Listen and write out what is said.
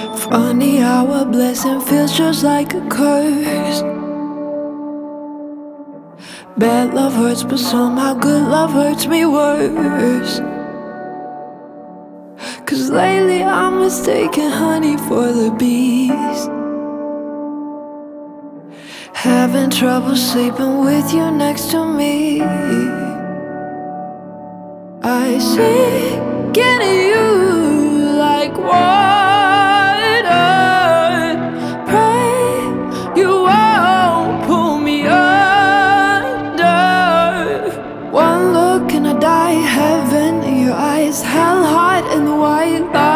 Funny how a blessing feels just like a curse. Bad love hurts, but somehow good love hurts me worse. 'Cause lately I'm mistaking honey for the bees. Having trouble sleeping with you next to me. I sink into you like water. Pray you won't pull me under. One look and I die. Heaven in your eyes, hell hot in the white light.